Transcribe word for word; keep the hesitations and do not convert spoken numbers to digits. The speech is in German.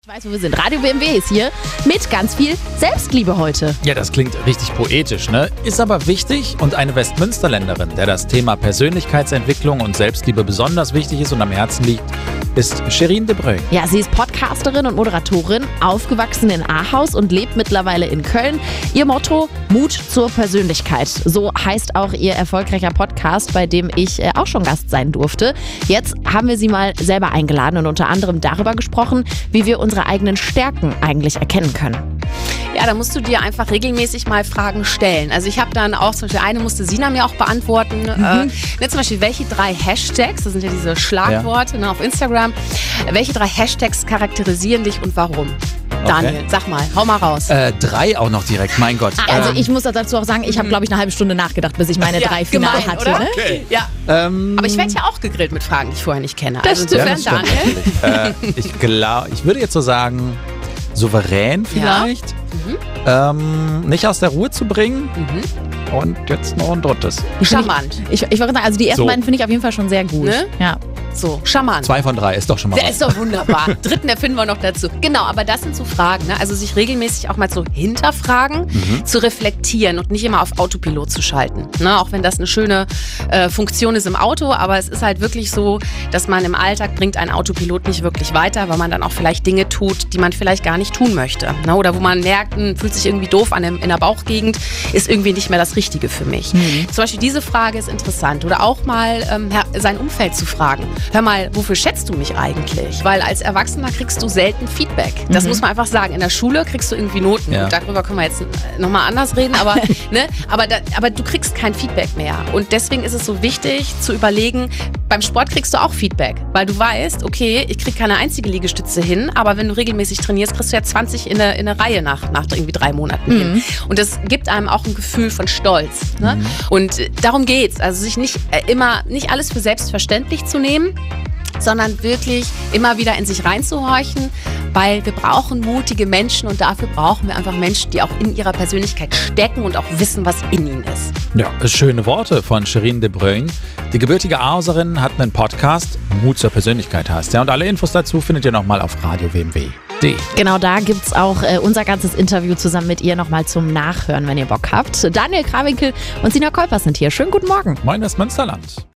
Ich weiß, wo wir sind. Radio B M W ist hier mit ganz viel Selbstliebe heute. Ja, das klingt richtig poetisch, ne? Ist aber wichtig und eine Westmünsterländerin, der das Thema Persönlichkeitsentwicklung und Selbstliebe besonders wichtig ist und am Herzen liegt, ist Sherine de Bruyne. Ja, sie ist Podcasterin und Moderatorin, aufgewachsen in Ahaus und lebt mittlerweile in Köln. Ihr Motto: Mut zur Persönlichkeit. So heißt auch ihr erfolgreicher Podcast, bei dem ich äh, auch schon Gast sein durfte. Jetzt haben wir sie mal selber eingeladen und unter anderem darüber gesprochen, wie wir unsere eigenen Stärken eigentlich erkennen können. Ja, da musst du dir einfach regelmäßig mal Fragen stellen. Also ich habe dann auch, zum Beispiel eine musste Sina mir auch beantworten, mhm. äh, ne, zum Beispiel, welche drei Hashtags, das sind ja diese Schlagworte ja. ne, auf Instagram, welche drei Hashtags charakterisieren dich und warum? Daniel, okay. Sag mal, hau mal raus. Äh, drei auch noch direkt, mein Gott. Also ähm, ich muss dazu auch sagen, ich habe, glaube ich, eine halbe Stunde nachgedacht, bis ich meine ja, drei final gemein, hatte. Oder? Ne? Okay. Ja. Ähm, Aber ich werde ja auch gegrillt mit Fragen, die ich vorher nicht kenne. Das also stimmt. insofern, ja, das Daniel. äh, ich glaube, ich würde jetzt so sagen, souverän vielleicht. Ja. Mhm. Ähm, nicht aus der Ruhe zu bringen. Mhm. Und jetzt noch ein drittes. Charmant. Ich, ich, ich wollte sagen, also die ersten So. beiden finde ich auf jeden Fall schon sehr gut. Ne? Ja. So, charmant. Zwei von drei ist doch schon mal Der was. ist doch wunderbar. Dritten erfinden wir noch dazu. Genau, aber das sind so Fragen, ne? Also sich regelmäßig auch mal zu hinterfragen, Mhm. zu reflektieren und nicht immer auf Autopilot zu schalten. Ne? Auch wenn das eine schöne äh, Funktion ist im Auto, aber es ist halt wirklich so, dass man im Alltag bringt ein Autopilot nicht wirklich weiter, weil man dann auch vielleicht Dinge tut, die man vielleicht gar nicht tun möchte. Ne? Oder wo man merkt, hm, fühlt sich irgendwie doof an dem, in der Bauchgegend, ist irgendwie nicht mehr das Richtige für mich. Mhm. Zum Beispiel diese Frage ist interessant. Oder auch mal ähm, sein Umfeld zu fragen. Hör mal, wofür schätzt du mich eigentlich? Weil als Erwachsener kriegst du selten Feedback. Das mhm. muss man einfach sagen. In der Schule kriegst du irgendwie Noten. Ja. Und darüber können wir jetzt nochmal anders reden, aber, ne, aber, da, aber du kriegst kein Feedback mehr. Und deswegen ist es so wichtig zu überlegen, beim Sport kriegst du auch Feedback, weil du weißt, okay, ich krieg keine einzige Liegestütze hin, aber wenn du regelmäßig trainierst, kriegst du ja zwanzig in der, in der Reihe nach, nach irgendwie drei Monaten mhm. hin. Und das gibt einem auch ein Gefühl von Stolz. Ne? Mhm. Und darum geht's. Also sich nicht äh, immer, nicht alles für selbstverständlich zu nehmen, sondern wirklich immer wieder in sich reinzuhorchen, weil wir brauchen mutige Menschen und dafür brauchen wir einfach Menschen, die auch in ihrer Persönlichkeit stecken und auch wissen, was in ihnen ist. Ja, schöne Worte von Sherine de Bruyne. Die gebürtige Aarhuserin hat einen Podcast, Mut zur Persönlichkeit heißt der. Und alle Infos dazu findet ihr nochmal auf radio w m w punkt d e. Genau, da gibt es auch äh, unser ganzes Interview zusammen mit ihr nochmal zum Nachhören, wenn ihr Bock habt. Daniel Krawinkel und Sina Kolpers sind hier. Schönen guten Morgen. Moin Westmünsterland.